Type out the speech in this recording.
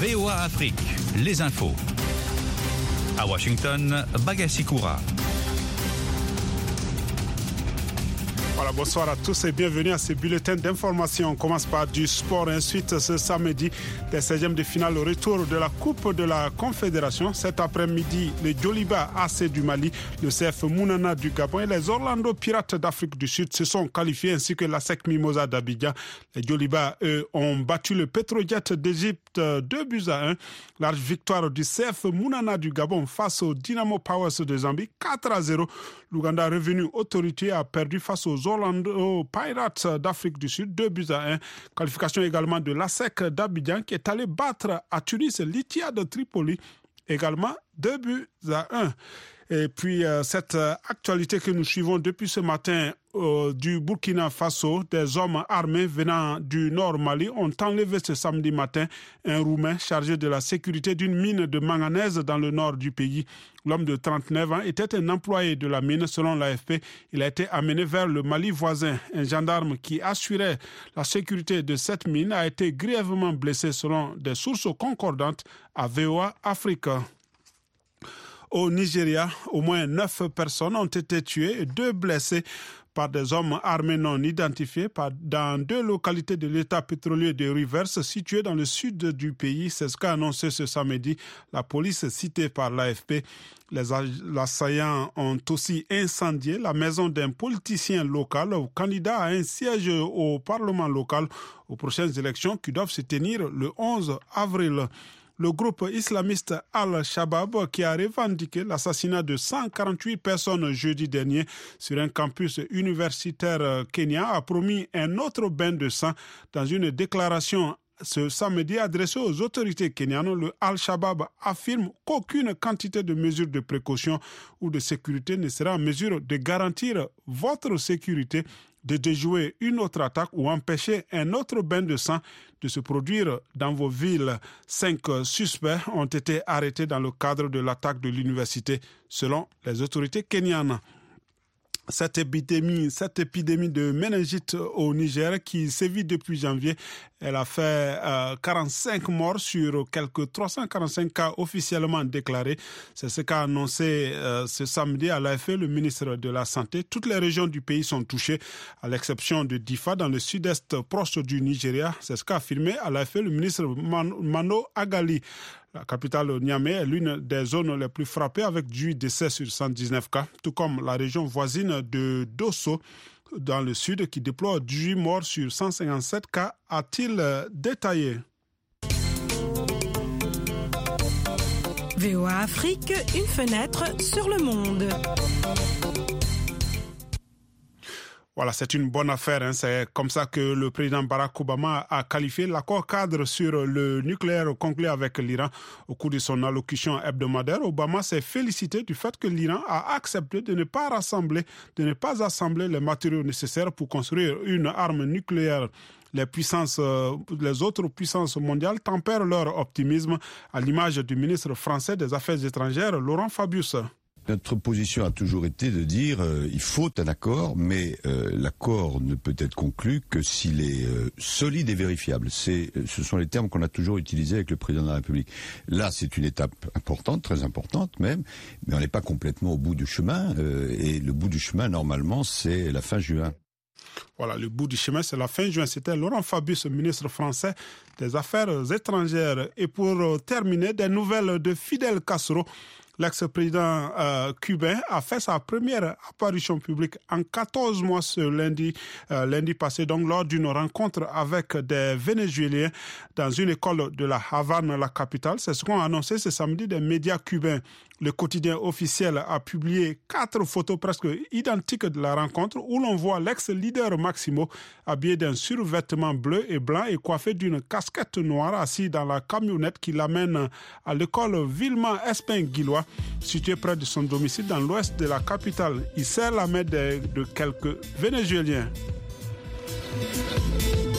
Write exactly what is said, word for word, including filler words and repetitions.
V O A Afrique, les infos. À Washington, Bagassi Koura. Voilà, bonsoir à tous et bienvenue à ce bulletin d'information. On commence par du sport. Ensuite, ce samedi, des seizièmes de finale, au retour de la Coupe de la Confédération. Cet après-midi, les Djoliba A C du Mali, le C F Mounana du Gabon et les Orlando Pirates d'Afrique du Sud se sont qualifiés, ainsi que la S E C Mimosa d'Abidjan. Les Djoliba, eux, ont battu le Petrojet d'Égypte deux buts à un. Large victoire du C F Mounana du Gabon face au Dynamo Powers de Zambie, quatre à zéro. L'Ouganda, revenu autorité, a perdu face aux Orlando Pirates d'Afrique du Sud, deux buts à un. Qualification également de l'A S E C d'Abidjan qui est allé battre à Tunis l'Itia de Tripoli, également deux buts à un. Et puis euh, cette euh, actualité que nous suivons depuis ce matin euh, du Burkina Faso, des hommes armés venant du nord Mali ont enlevé ce samedi matin un Roumain chargé de la sécurité d'une mine de manganèse dans le nord du pays. L'homme de trente-neuf ans était un employé de la mine. Selon l'A F P, il a été amené vers le Mali voisin. Un gendarme qui assurait la sécurité de cette mine a été grièvement blessé selon des sources concordantes à V O A Afrique. Au Nigeria, au moins neuf personnes ont été tuées et deux blessées par des hommes armés non identifiés dans deux localités de l'État pétrolier de Rivers, situées dans le sud du pays. C'est ce qu'a annoncé ce samedi la police citée par l'A F P. Les assaillants ont aussi incendié la maison d'un politicien local, candidat à un siège au Parlement local aux prochaines élections qui doivent se tenir le onze avril. Le groupe islamiste Al-Shabaab, qui a revendiqué l'assassinat de cent quarante-huit personnes jeudi dernier sur un campus universitaire kenyan, a promis un autre bain de sang. Dans une déclaration ce samedi adressée aux autorités kenyanes, le Al-Shabaab affirme qu'aucune quantité de mesures de précaution ou de sécurité ne sera en mesure de garantir votre sécurité, de déjouer une autre attaque ou empêcher un autre bain de sang de se produire dans vos villes. Cinq suspects ont été arrêtés dans le cadre de l'attaque de l'université, selon les autorités kenyanes. Cette épidémie, cette épidémie de méningite au Niger qui sévit depuis janvier, elle a fait euh, quarante-cinq morts sur quelques trois cent quarante-cinq cas officiellement déclarés. C'est ce qu'a annoncé euh, ce samedi à l'A F P le ministre de la Santé. Toutes les régions du pays sont touchées, à l'exception de Difa, dans le sud-est proche du Nigeria. C'est ce qu'a affirmé à l'A F P le ministre Man- Mano Agali. La capitale Niamey est l'une des zones les plus frappées avec dix décès sur cent dix-neuf cas, tout comme la région voisine de Dosso dans le sud qui déploie dix-huit morts sur cent cinquante-sept cas, a-t-il détaillé. V O A Afrique, une fenêtre sur le monde. Voilà, c'est une bonne affaire. Hein. C'est comme ça que le président Barack Obama a qualifié l'accord cadre sur le nucléaire conclu avec l'Iran. Au cours de son allocution hebdomadaire, Obama s'est félicité du fait que l'Iran a accepté de ne pas rassembler, de ne pas assembler les matériaux nécessaires pour construire une arme nucléaire. Les puissances, les autres puissances mondiales tempèrent leur optimisme, à l'image du ministre français des Affaires étrangères, Laurent Fabius. Notre position a toujours été de dire euh, il faut un accord, mais euh, l'accord ne peut être conclu que s'il est euh, solide et vérifiable. C'est, ce sont les termes qu'on a toujours utilisés avec le président de la République. Là, c'est une étape importante, très importante même, mais on n'est pas complètement au bout du chemin. Euh, et le bout du chemin, normalement, c'est la fin juin. Voilà, le bout du chemin, c'est la fin juin. C'était Laurent Fabius, ministre français des Affaires étrangères. Et pour terminer, des nouvelles de Fidel Castro. L'ex-président euh, cubain a fait sa première apparition publique en quatorze mois ce lundi, euh, lundi passé, donc lors d'une rencontre avec des Vénézuéliens dans une école de la Havane, la capitale. C'est ce qu'ont annoncé ce samedi des médias cubains. Le quotidien officiel a publié quatre photos presque identiques de la rencontre où l'on voit l'ex-leader Maximo habillé d'un survêtement bleu et blanc et coiffé d'une casquette noire assis dans la camionnette qui l'amène à l'école Villemain-Espinguillois, située près de son domicile dans l'ouest de la capitale. Il serre la main de, de quelques Vénézuéliens.